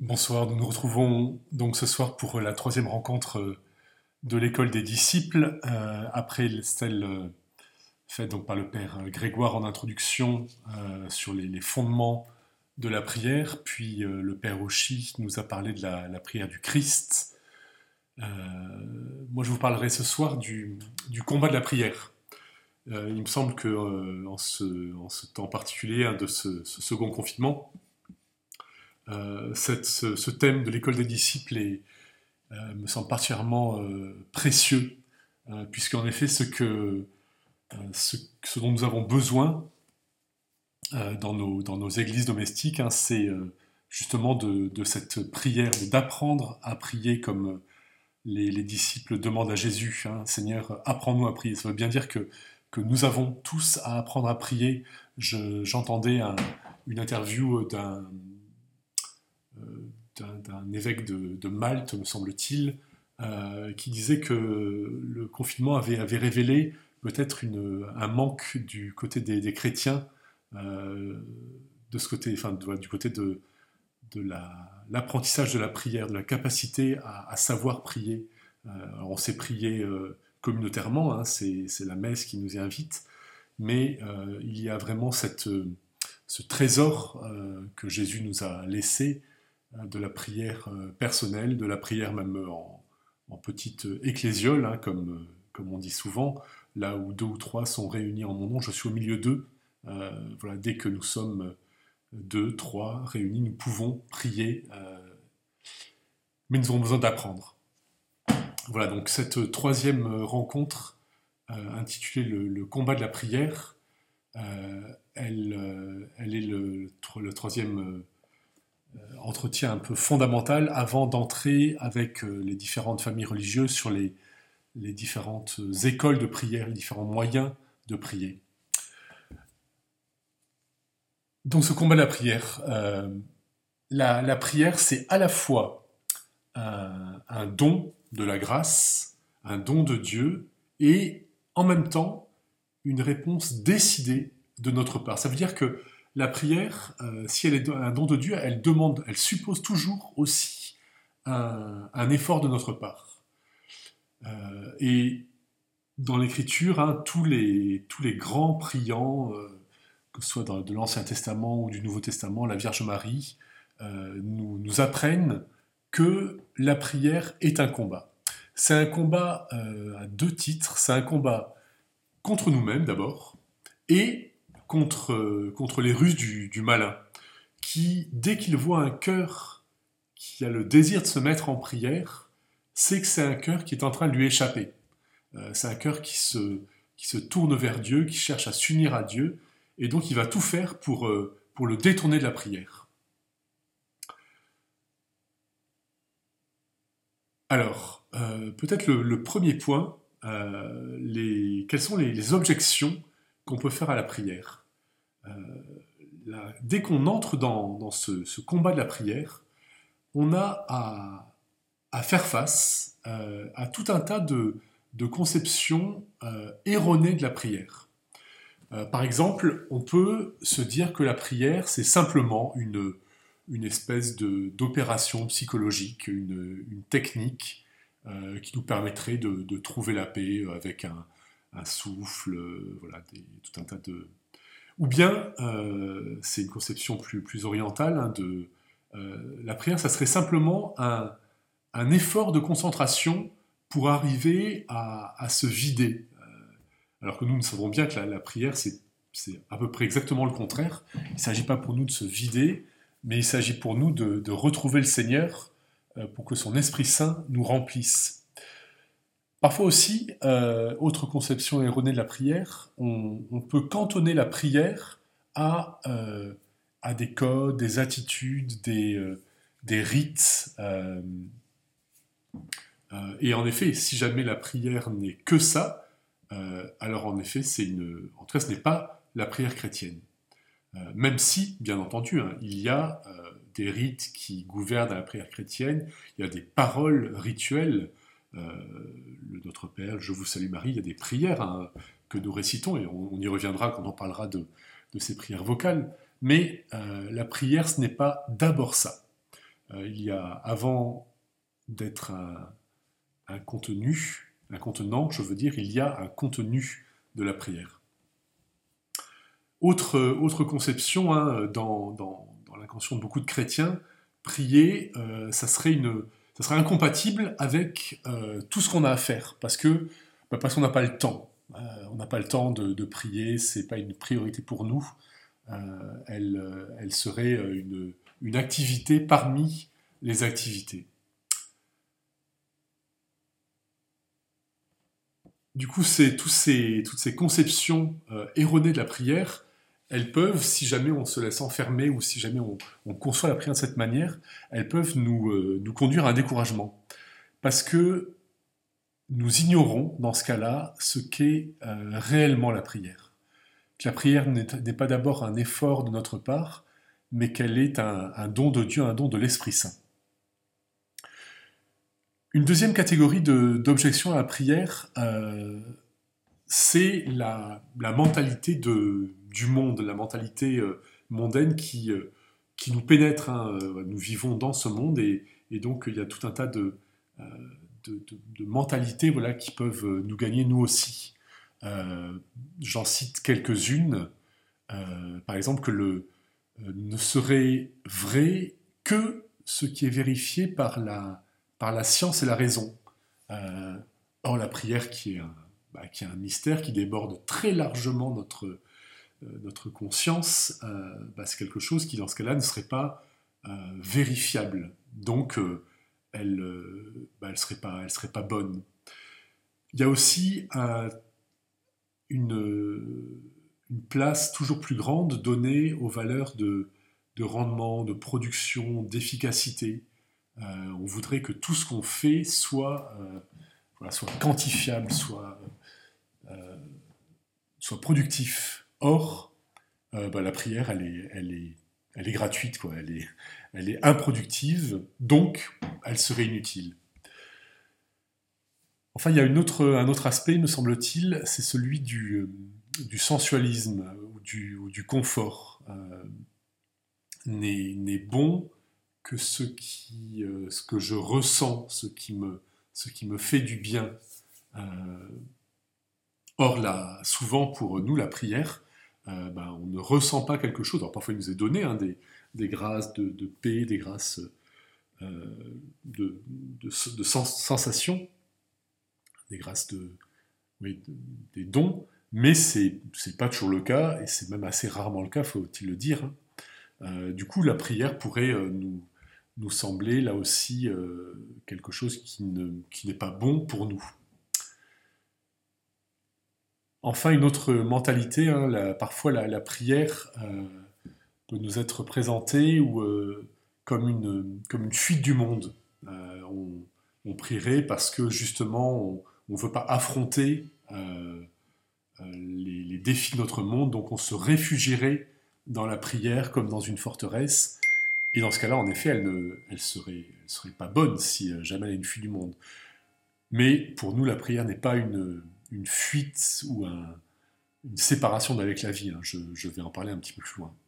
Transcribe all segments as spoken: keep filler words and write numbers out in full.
Bonsoir, nous nous retrouvons donc ce soir pour la troisième rencontre euh, de l'école des disciples, euh, après celle euh, faite donc par le père Grégoire en introduction euh, sur les, les fondements de la prière, puis euh, le père Auchy nous a parlé de la, la prière du Christ. Euh, moi je vous parlerai ce soir du, du combat de la prière. Euh, il me semble que euh, en, ce, en ce temps particulier hein, de ce, ce second confinement, Euh, cette, ce, ce thème de l'école des disciples est, euh, me semble particulièrement euh, précieux, euh, puisqu'en effet, ce, que, euh, ce, ce dont nous avons besoin euh, dans, nos, dans nos églises domestiques, hein, c'est euh, justement de, de cette prière, d'apprendre à prier comme les, les disciples demandent à Jésus, hein, Seigneur, apprends-nous à prier. Ça veut bien dire que, que nous avons tous à apprendre à prier. Je, j'entendais un, une interview d'un d'un, d'un évêque de, de Malte, me semble-t-il, euh, qui disait que le confinement avait, avait révélé peut-être une, un manque du côté des, des chrétiens, euh, de ce côté, enfin, de, du côté de, de la, l'apprentissage de la prière, de la capacité à, à savoir prier. Euh, alors on sait prier euh, communautairement, hein, c'est, c'est la messe qui nous y invite, mais euh, il y a vraiment cette, ce trésor euh, que Jésus nous a laissé, de la prière personnelle, de la prière même en, en petite ecclésiole, hein, comme, comme on dit souvent, là où deux ou trois sont réunis en mon nom, je suis au milieu d'eux. Euh, voilà, dès que nous sommes deux, trois réunis, nous pouvons prier, euh, mais nous avons besoin d'apprendre. Voilà, donc cette troisième rencontre, euh, intitulée le, le combat de la prière, euh, elle, euh, elle est le, le troisième entretien un peu fondamental avant d'entrer avec les différentes familles religieuses sur les, les différentes écoles de prière, les différents moyens de prier. Donc ce combat de la prière, euh, la, la prière c'est à la fois un, un don de la grâce, un don de Dieu, et en même temps une réponse décidée de notre part. Ça veut dire que la prière, euh, si elle est un don de Dieu, elle demande, elle suppose toujours aussi un, un effort de notre part. Euh, et dans l'Écriture, hein, tous, les, tous les grands priants, euh, que ce soit dans, de l'Ancien Testament ou du Nouveau Testament, la Vierge Marie, euh, nous, nous apprennent que la prière est un combat. C'est un combat euh, à deux titres. C'est un combat contre nous-mêmes d'abord, et contre, euh, contre les ruses du, du malin, qui, dès qu'il voit un cœur qui a le désir de se mettre en prière, sait que c'est un cœur qui est en train de lui échapper. Euh, c'est un cœur qui se, qui se tourne vers Dieu, qui cherche à s'unir à Dieu, et donc il va tout faire pour, euh, pour le détourner de la prière. Alors, euh, peut-être le, le premier point, euh, les, quelles sont les, les objections qu'on peut faire à la prière. Euh, la, dès qu'on entre dans, dans ce, ce combat de la prière, on a à, à faire face euh, à tout un tas de, de conceptions euh, erronées de la prière. Euh, par exemple, on peut se dire que la prière, c'est simplement une, une espèce de, d'opération psychologique, une, une technique euh, qui nous permettrait de, de trouver la paix avec un, un souffle, euh, voilà, des, tout un tas de... Ou bien, euh, c'est une conception plus, plus orientale, hein, de euh, la prière, ça serait simplement un, un effort de concentration pour arriver à, à se vider. Euh, alors que nous, nous savons bien que la, la prière, c'est, c'est à peu près exactement le contraire. Il ne s'agit pas pour nous de se vider, mais il s'agit pour nous de, de retrouver le Seigneur euh, pour que son Esprit Saint nous remplisse. Parfois aussi, euh, autre conception erronée de la prière, on, on peut cantonner la prière à, euh, à des codes, des attitudes, des, euh, des rites. Euh, euh, et en effet, si jamais la prière n'est que ça, euh, alors en effet, c'est une, en tout cas, ce n'est pas la prière chrétienne. Euh, même si, bien entendu, hein, il y a euh, des rites qui gouvernent la prière chrétienne, il y a des paroles rituelles. Euh, le Notre Père, Je vous salue Marie, il y a des prières hein, que nous récitons, et on, on y reviendra quand on parlera de, de ces prières vocales, mais euh, la prière, ce n'est pas d'abord ça. Euh, il y a, avant d'être un, un contenu, un contenant, je veux dire, il y a un contenu de la prière. Autre, autre conception, hein, dans, dans, dans l'inconscient de beaucoup de chrétiens, prier, euh, ça serait une, ça serait incompatible avec euh, tout ce qu'on a à faire, parce que bah, parce qu'on n'a pas le temps. Euh, on n'a pas le temps de, de prier, c'est pas une priorité pour nous. Euh, elle, elle serait une, une activité parmi les activités. Du coup, c'est, tous ces, toutes ces conceptions euh, erronées de la prière, elles peuvent, si jamais on se laisse enfermer ou si jamais on, on conçoit la prière de cette manière, elles peuvent nous, euh, nous conduire à un découragement. Parce que nous ignorons, dans ce cas-là, ce qu'est euh, réellement la prière. Que la prière n'est, n'est pas d'abord un effort de notre part, mais qu'elle est un, un don de Dieu, un don de l'Esprit Saint. Une deuxième catégorie de, d'objection à la prière, euh, c'est la, la mentalité de, du monde, la mentalité euh, mondaine qui, euh, qui nous pénètre. Hein. Nous vivons dans ce monde et, et donc il y a tout un tas de, euh, de, de, de mentalités voilà, qui peuvent nous gagner nous aussi. Euh, j'en cite quelques-unes. Euh, par exemple, que le euh, ne serait vrai que ce qui est vérifié par la, par la science et la raison. Euh, or, la prière qui est un, bah, qui est un mystère qui déborde très largement notre, euh, notre conscience, euh, bah, c'est quelque chose qui, dans ce cas-là, ne serait pas euh, vérifiable. Donc, euh, elle euh, bah, elle serait pas, elle serait pas bonne. Il y a aussi un, une, une place toujours plus grande donnée aux valeurs de, de rendement, de production, d'efficacité. Euh, on voudrait que tout ce qu'on fait soit, euh, voilà, soit quantifiable, soit, euh, soit productif. Or, euh, bah, la prière, elle est, elle est, elle est gratuite, quoi. Elle est, elle est improductive, donc elle serait inutile. Enfin, il y a une autre, un autre aspect, me semble-t-il, c'est celui du, du sensualisme ou du, ou du confort. Euh, n'est, n'est bon que ce, qui, euh, ce que je ressens, ce qui me, ce qui me fait du bien. Euh, or, là, souvent pour nous, la prière, euh, ben, on ne ressent pas quelque chose. Alors parfois, il nous est donné hein, des, des grâces de, de paix, des grâces euh, de, de, de sens, sensations, des grâces de, oui, de, des dons, mais c'est c'est pas toujours le cas, et c'est même assez rarement le cas, faut-il le dire. Hein. Euh, du coup, la prière pourrait euh, nous, nous sembler là aussi euh, quelque chose qui, ne, qui n'est pas bon pour nous. Enfin, une autre mentalité, hein, la- parfois la, la prière euh, peut nous être présentée ou, euh, comme, une, comme une fuite du monde. Euh, on, on prierait parce que justement on ne veut pas affronter euh, euh, les, les défis de notre monde, donc on se réfugierait dans la prière comme dans une forteresse. Et dans ce cas-là, en effet, elle ne elle serait, elle serait pas bonne si euh, jamais elle est une fuite du monde. Mais pour nous, la prière n'est pas une, une fuite ou un, une séparation d'avec la vie. Hein. Je, je vais en parler un petit peu plus loin.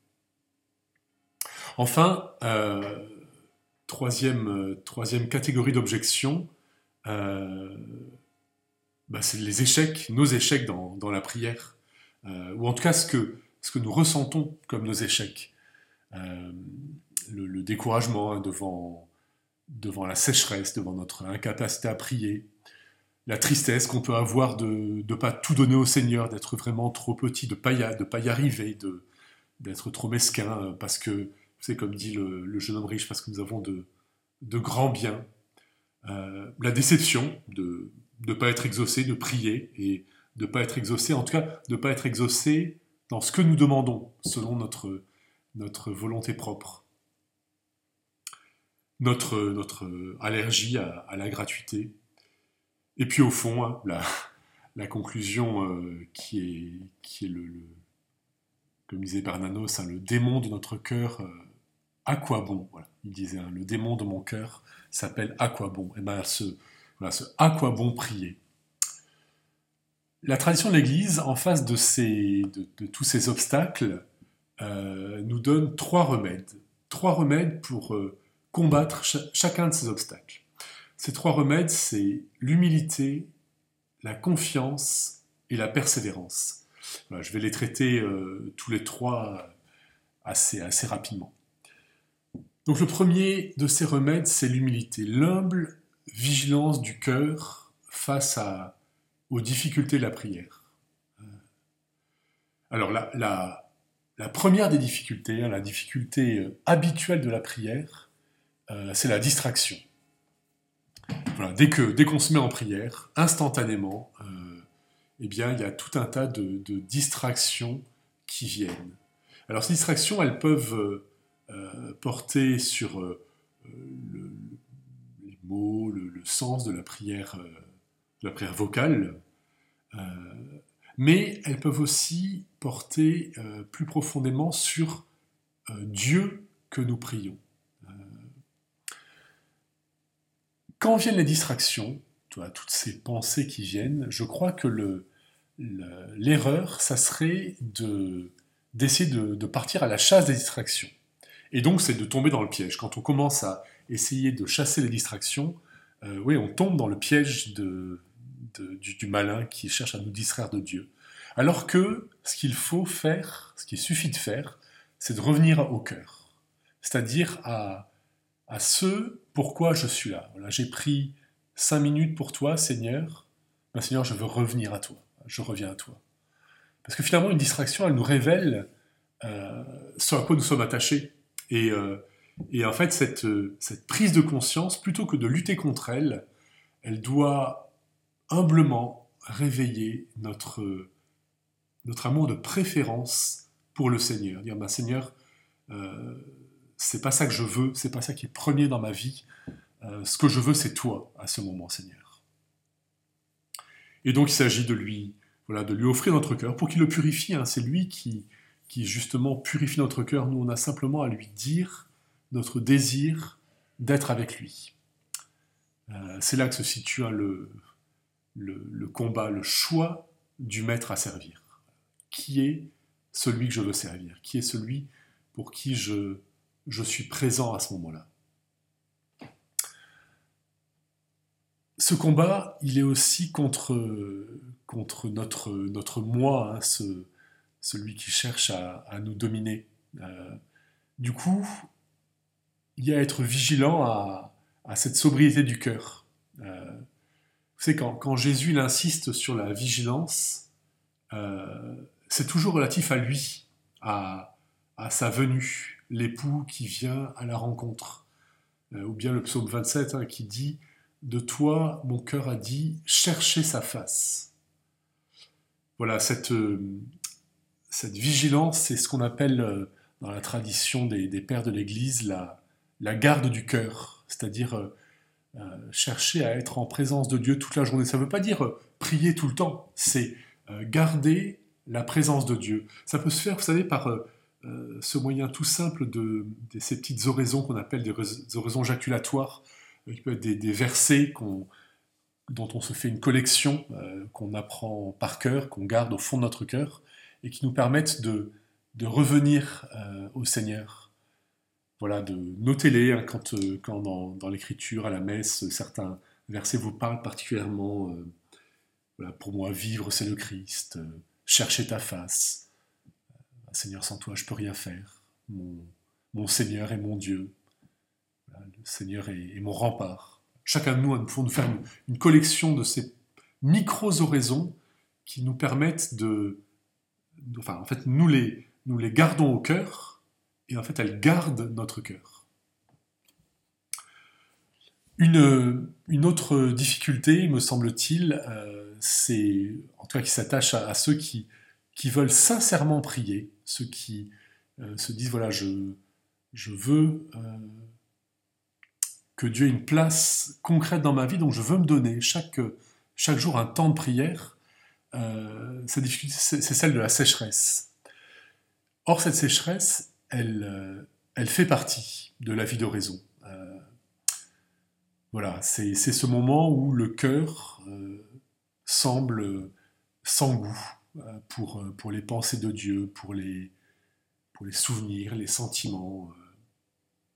Enfin, euh, troisième, euh, troisième catégorie d'objection, euh, bah, c'est les échecs, nos échecs dans, dans la prière. Euh, ou en tout cas ce que, ce que nous ressentons comme nos échecs. Euh, le, le découragement hein, devant, devant la sécheresse, devant notre incapacité à prier, la tristesse qu'on peut avoir de ne pas tout donner au Seigneur, d'être vraiment trop petit, de ne pas, y, pas y arriver, de, d'être trop mesquin, parce que, c'est comme dit le, le jeune homme riche, parce que nous avons de, de grands biens. Euh, la déception de ne pas être exaucé, de prier, et de ne pas être exaucé, en tout cas, de ne pas être exaucé dans ce que nous demandons, selon notre, notre volonté propre. Notre, notre allergie à, à la gratuité. Et puis au fond, hein, la, la conclusion euh, qui est, qui est le, le, comme disait Bernanos, hein, le démon de notre cœur, euh, à quoi bon voilà. Il disait, hein, le démon de mon cœur s'appelle à quoi bon. Et bien, ce, voilà, ce à quoi bon prier. La tradition de l'Église, en face de, ces, de, de tous ces obstacles, euh, nous donne trois remèdes. Trois remèdes pour, euh, combattre ch- chacun de ces obstacles. Ces trois remèdes, c'est l'humilité, la confiance et la persévérance. Voilà, je vais les traiter euh, tous les trois assez, assez rapidement. Donc le premier de ces remèdes, c'est l'humilité, l'humble vigilance du cœur face à, aux difficultés de la prière. Alors la, la, la première des difficultés, hein, la difficulté euh, habituelle de la prière, euh, c'est la distraction. Voilà, dès que, dès qu'on se met en prière, instantanément, euh, eh bien, il y a tout un tas de, de distractions qui viennent. Alors ces distractions, elles peuvent euh, euh, porter sur euh, le, les mots, le, le sens de la prière, euh, de la prière vocale, euh, mais elles peuvent aussi porter euh, plus profondément sur euh, Dieu que nous prions. Euh, quand viennent les distractions, toi, toutes ces pensées qui viennent, je crois que le, le, l'erreur, ça serait de, d'essayer de, de partir à la chasse des distractions. Et donc, c'est de tomber dans le piège. Quand on commence à essayer de chasser les distractions, euh, oui, on tombe dans le piège de, de, du, du malin qui cherche à nous distraire de Dieu. Alors que ce qu'il faut faire, ce qu'il suffit de faire, c'est de revenir au cœur. C'est-à-dire à, à ce pourquoi je suis là. Voilà, j'ai pris cinq minutes pour toi, Seigneur. Ben, Seigneur, je veux revenir à toi. Je reviens à toi. Parce que finalement, une distraction, elle nous révèle euh, ce à quoi nous sommes attachés. Et, euh, et en fait, cette, cette prise de conscience, plutôt que de lutter contre elle, elle doit humblement réveiller notre, notre amour de préférence pour le Seigneur. Dire, ben, Seigneur, euh, c'est pas ça que je veux, c'est pas ça qui est premier dans ma vie. Euh, ce que je veux, c'est toi, à ce moment, Seigneur. Et donc, il s'agit de lui, voilà, de lui offrir notre cœur pour qu'il le purifie. Hein. C'est lui qui, qui, justement, purifie notre cœur. Nous, on a simplement à lui dire notre désir d'être avec lui. Euh, c'est là que se situe hein, le, le, le combat, le choix du maître à servir. Qui est celui que je veux servir? Qui est celui pour qui je, je suis présent à ce moment-là? Ce combat, il est aussi contre, contre notre, notre moi, hein, ce, celui qui cherche à, à nous dominer. Euh, du coup, il y a à être vigilant à, à cette sobriété du cœur. Euh, vous savez, quand, quand Jésus il insiste sur la vigilance, euh, c'est toujours relatif à lui, à, à sa venue, l'époux qui vient à la rencontre. Euh, ou bien le psaume vingt-sept hein, qui dit « De toi, mon cœur a dit, cherchez sa face ». Voilà, cette, euh, cette vigilance, c'est ce qu'on appelle euh, dans la tradition des, des pères de l'Église la, la garde du cœur, c'est-à-dire euh, euh, chercher à être en présence de Dieu toute la journée. Ça ne veut pas dire euh, prier tout le temps, c'est euh, garder la présence de Dieu. Ça peut se faire, vous savez, par euh, euh, ce moyen tout simple de, de ces petites oraisons qu'on appelle des, des oraisons jaculatoires, euh, qui peuvent être des, des versets qu'on, dont on se fait une collection, euh, qu'on apprend par cœur, qu'on garde au fond de notre cœur, et qui nous permettent de, de revenir euh, au Seigneur. Voilà, de noter-les hein, quand, euh, quand dans, dans l'écriture, à la messe, certains versets vous parlent particulièrement. Euh, voilà, pour moi, vivre, c'est le Christ. Euh, chercher ta face. Euh, Seigneur, sans toi, je peux rien faire. Mon, mon Seigneur est mon Dieu. Voilà, le Seigneur est, est mon rempart. Chacun de nous, nous pouvons nous faire une, une collection de ces micro-oraisons qui nous permettent de... de enfin, en fait, nous les, nous les gardons au cœur, et en fait, elles gardent notre cœur. Une, une autre difficulté, me semble-t-il, euh, c'est, en tout cas, qui s'attache à, à ceux qui, qui veulent sincèrement prier, ceux qui euh, se disent, voilà, je, je veux euh, que Dieu ait une place concrète dans ma vie, donc je veux me donner chaque, chaque jour un temps de prière. Euh, cette difficulté, c'est, c'est celle de la sécheresse. Or, cette sécheresse, elle, euh, elle fait partie de la vie d'oraison. Euh, Voilà, c'est, c'est ce moment où le cœur euh, semble sans goût euh, pour, pour les pensées de Dieu, pour les, pour les souvenirs, les sentiments.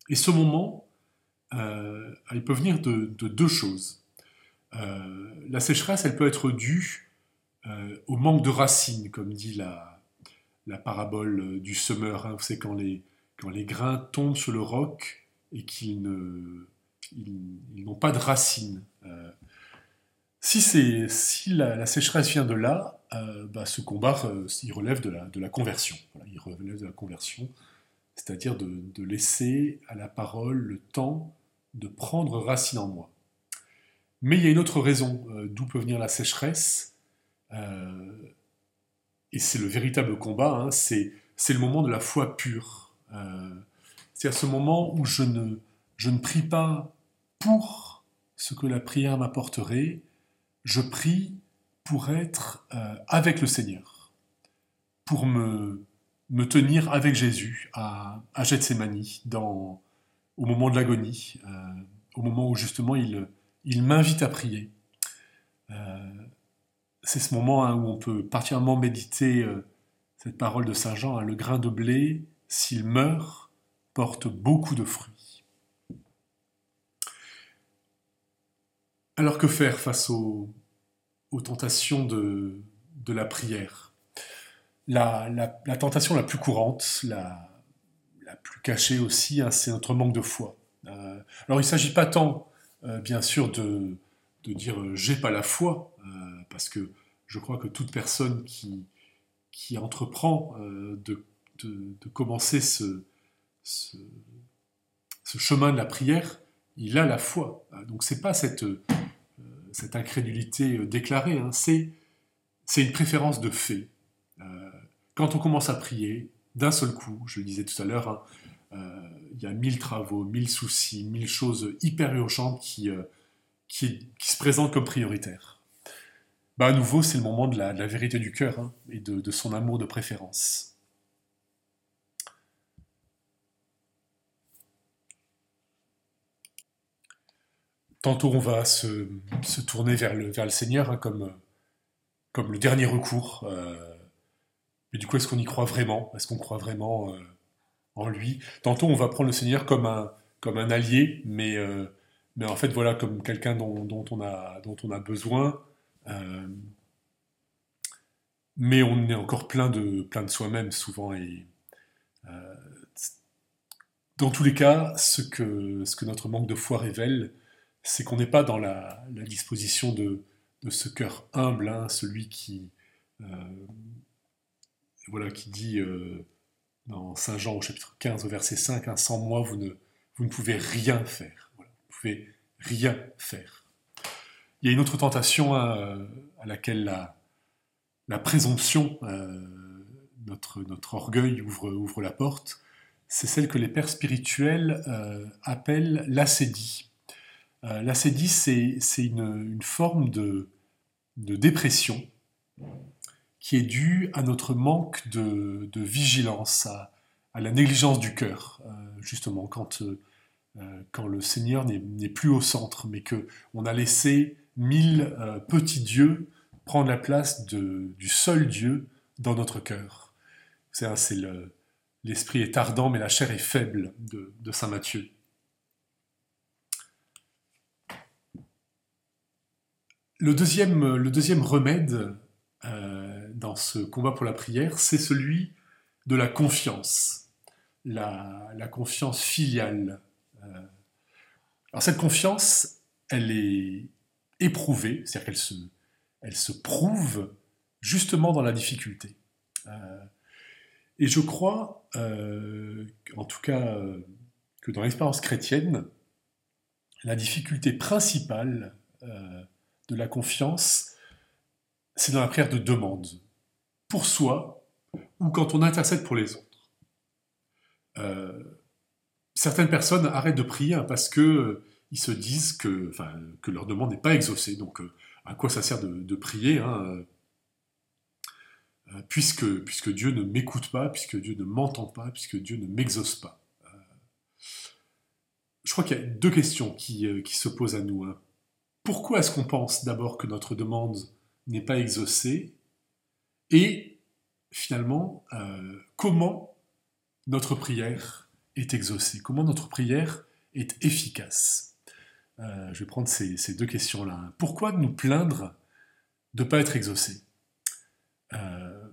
Et ce moment, euh, il peut venir de, de deux choses. Euh, la sécheresse, elle peut être due euh, au manque de racines, comme dit la, la parabole du semeur. Hein. C'est quand les, quand les grains tombent sur le roc et qu'ils ne, ils, ils n'ont pas de racines. Euh, si c'est, si la, la sécheresse vient de là, euh, bah, ce combat, euh, il relève de la, de la conversion. Voilà, il relève de la conversion, c'est-à-dire de, de laisser à la parole le temps de prendre racine en moi. Mais il y a une autre raison euh, d'où peut venir la sécheresse, euh, et c'est le véritable combat, hein, c'est, c'est le moment de la foi pure. Euh, c'est à ce moment où je ne, je ne prie pas pour ce que la prière m'apporterait, je prie pour être euh, avec le Seigneur, pour me, me tenir avec Jésus à, à Gethsémani, dans, au moment de l'agonie, euh, au moment où justement il, il m'invite à prier. Euh, c'est ce moment hein, où on peut particulièrement méditer euh, cette parole de Saint Jean, hein, le grain de blé, s'il meurt, porte beaucoup de fruits. Alors que faire face aux, aux tentations de, de la prière? La, la, la tentation la plus courante, la, la plus cachée aussi, hein, c'est notre manque de foi. Euh, alors il ne s'agit pas tant, euh, bien sûr, de, de dire euh, j'ai pas la foi, euh, parce que je crois que toute personne qui, qui entreprend euh, de, de, de, commencer ce, ce, ce, chemin de la prière, il a la foi. Donc c'est pas cette, euh, cette incrédulité déclarée, hein, c'est, c'est une préférence de fait. Euh, quand on commence à prier, d'un seul coup, je le disais tout à l'heure, hein, euh, il y a mille travaux, mille soucis, mille choses hyper urgentes qui, euh, qui, qui se présentent comme prioritaires. Bah, à nouveau, c'est le moment de la, de la vérité du cœur hein, et de, de son amour de préférence. Tantôt, on va se, se tourner vers le, vers le Seigneur hein, comme, comme le dernier recours. Euh, mais du coup, est-ce qu'on y croit vraiment? Est-ce qu'on croit vraiment euh, en lui? Tantôt, on va prendre le Seigneur comme un, comme un allié, mais, euh, mais en fait, voilà, comme quelqu'un dont, dont, on a, dont on a besoin. Euh, mais on est encore plein de, plein de soi-même souvent. Et euh, dans tous les cas, ce que, ce que notre manque de foi révèle, c'est qu'on n'est pas dans la, la disposition de, de ce cœur humble, hein, celui qui, euh, voilà, qui dit euh, dans Saint Jean au chapitre quinze au verset cinq, hein, sans moi vous ne, vous ne pouvez rien faire. Voilà, vous ne pouvez rien faire. Il y a une autre tentation hein, à laquelle la, la présomption, euh, notre, notre orgueil ouvre, ouvre la porte, c'est celle que les pères spirituels euh, appellent l'acédie. Euh, l'acédie, c'est, c'est une, une forme de, de dépression qui est due à notre manque de, de vigilance, à, à la négligence du cœur, euh, justement, quand, euh, quand le Seigneur n'est, n'est plus au centre, mais qu'on a laissé mille euh, petits dieux prendre la place de, du seul Dieu dans notre cœur. C'est, c'est le, l'esprit est ardent, mais la chair est faible de, de saint Matthieu. Le deuxième, le deuxième remède euh, dans ce combat pour la prière, c'est celui de la confiance, la, la confiance filiale. Euh, alors cette confiance, elle est éprouvée, c'est-à-dire qu'elle se, elle se prouve justement dans la difficulté. Euh, et je crois, euh, en tout cas, euh, que dans l'expérience chrétienne, la difficulté principale euh, de la confiance, c'est dans la prière de demande, pour soi ou quand on intercède pour les autres. Euh, certaines personnes arrêtent de prier hein, parce que euh, ils se disent que, enfin, que leur demande n'est pas exaucée. Donc, euh, à quoi ça sert de, de prier hein, euh, puisque, puisque Dieu ne m'écoute pas, puisque Dieu ne m'entend pas, puisque Dieu ne m'exauce pas. Euh, je crois qu'il y a deux questions qui, euh, qui se posent à nous. Hein. Pourquoi est-ce qu'on pense d'abord que notre demande n'est pas exaucée? Et finalement, euh, comment notre prière est exaucée, comment notre prière est efficace. Euh, je vais prendre ces, ces deux questions-là. Pourquoi nous plaindre de ne pas être exaucé? euh,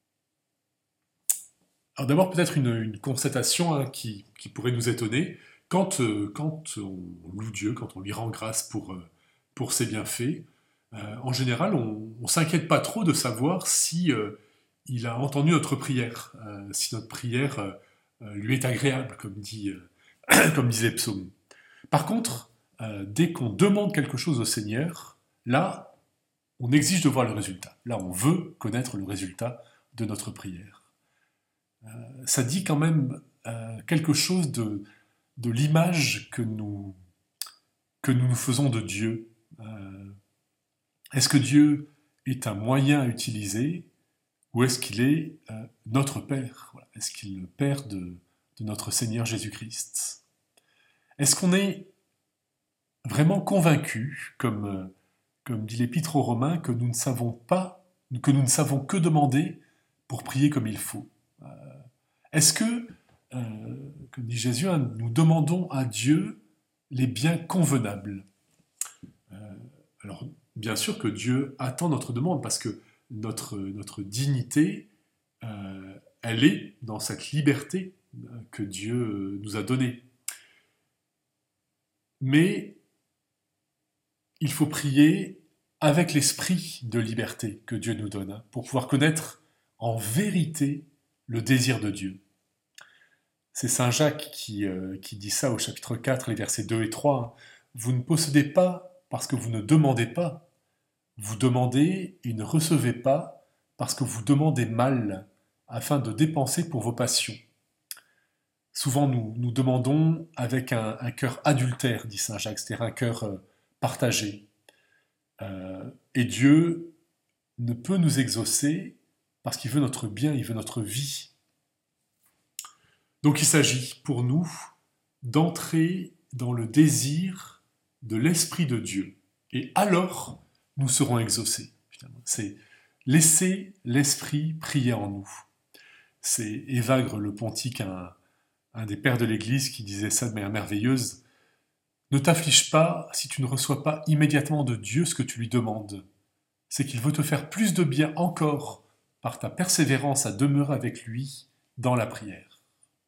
Alors d'abord peut-être une, une constatation hein, qui, qui pourrait nous étonner. Quand, euh, quand on loue Dieu, quand on lui rend grâce pour, euh, pour ses bienfaits, euh, en général on ne s'inquiète pas trop de savoir si euh, il a entendu notre prière, euh, si notre prière euh, euh, lui est agréable, comme, dit, euh, comme disait Psaume. Par contre, euh, dès qu'on demande quelque chose au Seigneur, là, on exige de voir le résultat. Là, on veut connaître le résultat de notre prière. Euh, ça dit quand même euh, quelque chose de, de l'image que nous, que nous nous faisons de Dieu. Euh, est-ce que Dieu est un moyen à utiliser ou est-ce qu'il est euh, notre Père? Voilà. Est-ce qu'il est le Père de, de notre Seigneur Jésus-Christ? Est-ce qu'on est vraiment convaincu, comme, euh, comme dit l'Épître aux Romains, que nous ne savons pas, que nous ne savons que demander pour prier comme il faut? euh, Est-ce que, euh, comme dit Jésus, hein, nous demandons à Dieu les biens convenables? euh, Alors, bien sûr que Dieu attend notre demande, parce que notre, notre dignité, euh, elle est dans cette liberté que Dieu nous a donnée. Mais il faut prier avec l'esprit de liberté que Dieu nous donne, hein, pour pouvoir connaître en vérité le désir de Dieu. C'est saint Jacques qui, euh, qui dit ça au chapitre quatre, les versets deux et trois. Hein. Vous ne possédez pas parce que vous ne demandez pas. Vous demandez et ne recevez pas parce que vous demandez mal, afin de dépenser pour vos passions. Souvent, nous, nous demandons avec un, un cœur adultère, dit saint Jacques, c'est-à-dire un cœur euh, partagé. Euh, et Dieu ne peut nous exaucer parce qu'il veut notre bien, il veut notre vie. Donc il s'agit pour nous d'entrer dans le désir de l'Esprit de Dieu. Et alors, nous serons exaucés. Finalement. C'est laisser l'Esprit prier en nous. C'est Évagre le Pontique, un, un des pères de l'Église, qui disait ça de manière merveilleuse. Ne t'afflige pas si tu ne reçois pas immédiatement de Dieu ce que tu lui demandes. C'est qu'il veut te faire plus de bien encore par ta persévérance à demeurer avec lui dans la prière.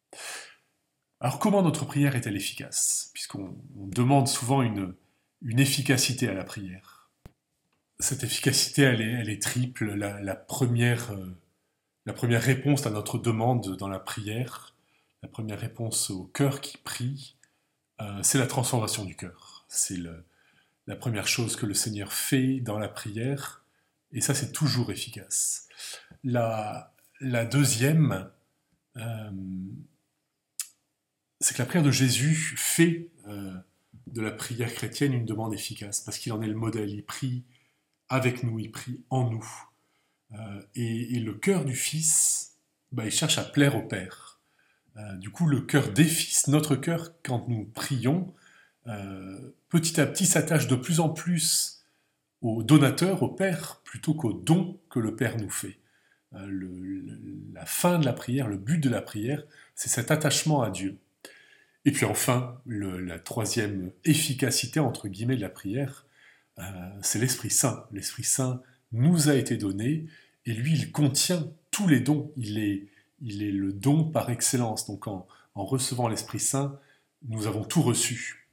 Alors comment notre prière est-elle efficace? Puisqu'on on demande souvent une, une efficacité à la prière. Cette efficacité, elle est, elle est triple. La, la, première, euh, la première réponse à notre demande dans la prière, la première réponse au cœur qui prie, euh, c'est la transformation du cœur. C'est le, la première chose que le Seigneur fait dans la prière, et ça c'est toujours efficace. La, la deuxième, euh, c'est que la prière de Jésus fait euh, de la prière chrétienne une demande efficace, parce qu'il en est le modèle, il prie avec nous, il prie en nous. Euh, et, et le cœur du Fils, bah, il cherche à plaire au Père. Euh, du coup, le cœur des fils, notre cœur, quand nous prions, euh, petit à petit s'attache de plus en plus au donateur, au Père, plutôt qu'au don que le Père nous fait. Euh, le, le, la fin de la prière, le but de la prière, c'est cet attachement à Dieu. Et puis enfin, le, la troisième efficacité, entre guillemets, de la prière, euh, c'est l'Esprit Saint. L'Esprit Saint nous a été donné, et lui, il contient tous les dons. Il est, il est le don par excellence. Donc en, en recevant l'Esprit Saint, nous avons tout reçu.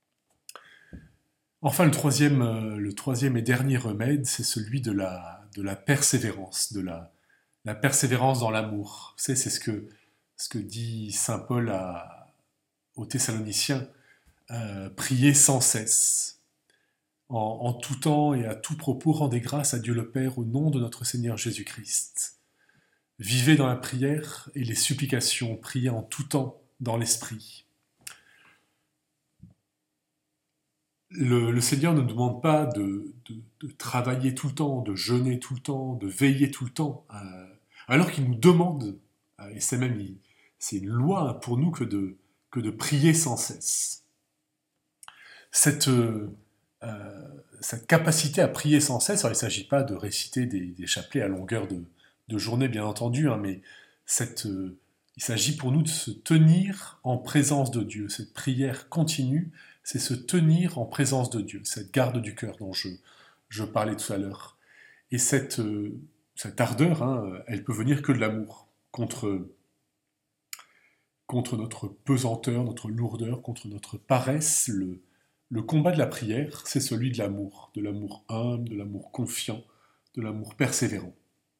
Enfin, le troisième, euh, le troisième et dernier remède, c'est celui de la, de la persévérance, de la, la persévérance dans l'amour. Vous savez, c'est ce que, ce que dit saint Paul à, aux Thessaloniciens, euh, priez sans cesse. En, en tout temps et à tout propos, rendez grâce à Dieu le Père au nom de notre Seigneur Jésus-Christ. Vivez dans la prière et les supplications, priez en tout temps dans l'Esprit. Le, le Seigneur ne nous demande pas de, de, de travailler tout le temps, de jeûner tout le temps, de veiller tout le temps, euh, alors qu'il nous demande, euh, et c'est même c'est une loi pour nous que de, que de prier sans cesse. Cette, euh, cette capacité à prier sans cesse, alors il ne s'agit pas de réciter des, des chapelets à longueur de, de journée, bien entendu, hein, mais cette, euh, Il s'agit pour nous de se tenir en présence de Dieu. Cette prière continue, c'est se tenir en présence de Dieu, cette garde du cœur dont je, je parlais tout à l'heure. Et cette, euh, cette ardeur, hein, elle peut venir que de l'amour, contre, contre notre pesanteur, notre lourdeur, contre notre paresse. Le, le combat de la prière, c'est celui de l'amour, de l'amour humble, de l'amour confiant, de l'amour persévérant.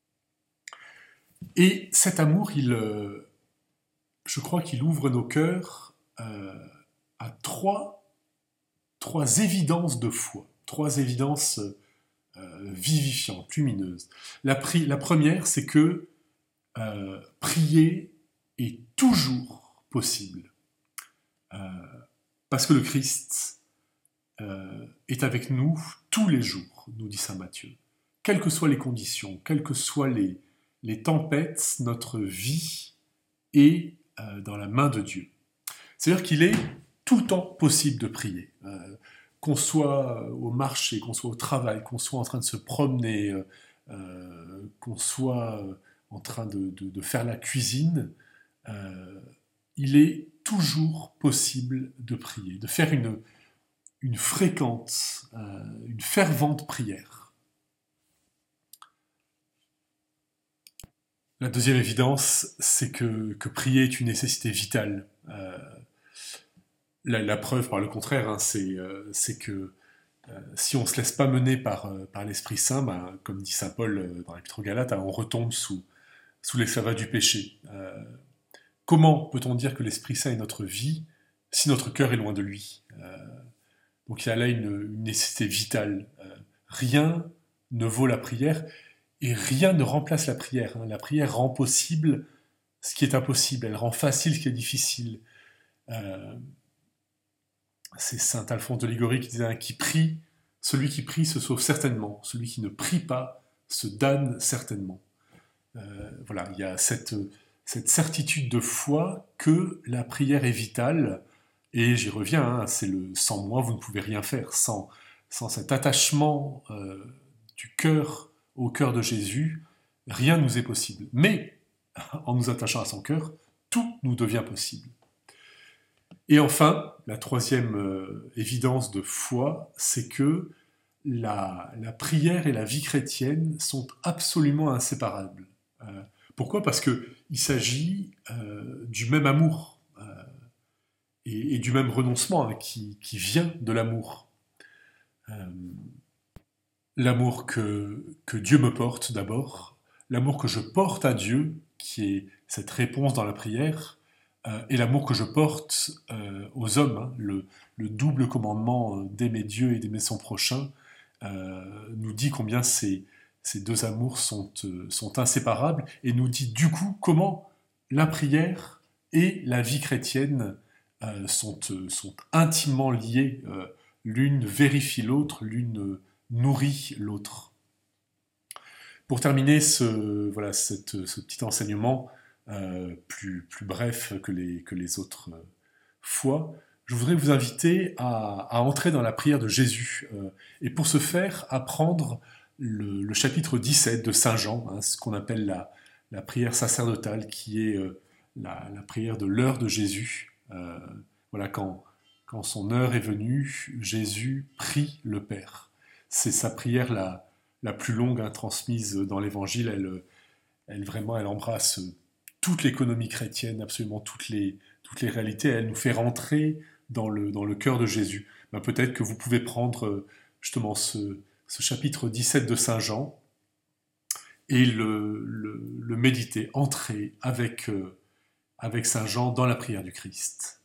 Et cet amour, il, euh, je crois qu'il ouvre nos cœurs euh, à trois, trois évidences de foi, trois évidences euh, vivifiantes, lumineuses. La, pri- la première, c'est que euh, prier est toujours possible. Euh, parce que le Christ euh, est avec nous tous les jours, nous dit saint Matthieu. Quelles que soient les conditions, quelles que soient les, les tempêtes, notre vie est euh, dans la main de Dieu. C'est-à-dire qu'il est tout le temps possible de prier. Euh, qu'on soit au marché, qu'on soit au travail, qu'on soit en train de se promener, euh, qu'on soit en train de, de, de faire la cuisine, euh, il est toujours possible de prier, de faire une, une fréquente, euh, une fervente prière. La deuxième évidence, c'est que, que prier est une nécessité vitale. Euh, la, la preuve, par le contraire, hein, c'est, euh, c'est que euh, si on ne se laisse pas mener par, euh, par l'Esprit Saint, bah, comme dit saint Paul euh, dans l'Épître aux Galates, hein, on retombe sous, sous l'esclavage du péché. Euh, comment peut-on dire que l'Esprit Saint est notre vie si notre cœur est loin de lui? euh, Donc il y a là une, une nécessité vitale. Euh, rien ne vaut la prière et rien ne remplace la prière. Hein. La prière rend possible ce qui est impossible, elle rend facile ce qui est difficile. Euh, c'est saint Alphonse de Ligorie qui disait hein, qui prie, celui qui prie se sauve certainement, celui qui ne prie pas se damne certainement. Euh, voilà, il y a cette, cette certitude de foi que la prière est vitale, et j'y reviens, hein, c'est le sans moi vous ne pouvez rien faire, sans, sans cet attachement euh, du cœur au cœur de Jésus, rien ne nous est possible. Mais en nous attachant à son cœur, tout nous devient possible. Et enfin, la troisième euh, évidence de foi, c'est que la, la prière et la vie chrétienne sont absolument inséparables. Euh, pourquoi ? Parce qu'il s'agit euh, du même amour euh, et, et du même renoncement hein, qui, qui vient de l'amour. Euh, l'amour que, que Dieu me porte d'abord, l'amour que je porte à Dieu, qui est cette réponse dans la prière, euh, et l'amour que je porte euh, aux hommes, hein, le, le double commandement euh, d'aimer Dieu et d'aimer son prochain, euh, nous dit combien ces, ces deux amours sont, euh, sont inséparables, et nous dit du coup comment la prière et la vie chrétienne euh, sont, euh, sont intimement liées. Euh, l'une vérifie l'autre, l'une nourrit l'autre. Pour terminer ce, voilà, cette, ce petit enseignement euh, plus, plus bref que les, que les autres euh, fois, je voudrais vous inviter à, à entrer dans la prière de Jésus euh, et pour ce faire, apprendre le, le chapitre dix-sept de Saint Jean, hein, ce qu'on appelle la, la prière sacerdotale, qui est euh, la, la prière de l'heure de Jésus. Euh, voilà, quand, quand son heure est venue, Jésus prie le Père. C'est sa prière la, la plus longue hein, transmise dans l'Évangile. Elle, elle vraiment, elle embrasse toute l'économie chrétienne, absolument toutes les, toutes les réalités. Elle nous fait rentrer dans le, dans le cœur de Jésus. Ben, peut-être que vous pouvez prendre justement ce, ce chapitre dix-sept de Saint Jean et le, le, le méditer, entrer avec, euh, avec Saint Jean dans la prière du Christ.